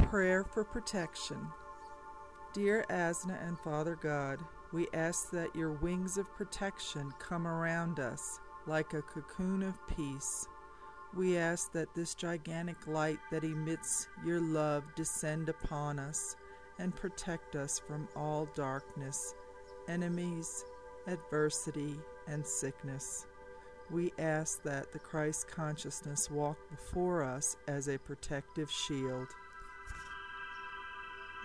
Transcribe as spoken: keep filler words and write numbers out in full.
Prayer for protection. Dear Asna and Father God, we ask that your wings of protection come around us like a cocoon of peace. We ask that this gigantic light that emits your love descend upon us and protect us from all darkness, enemies, adversity, and sickness. We ask that the Christ consciousness walk before us as a protective shield.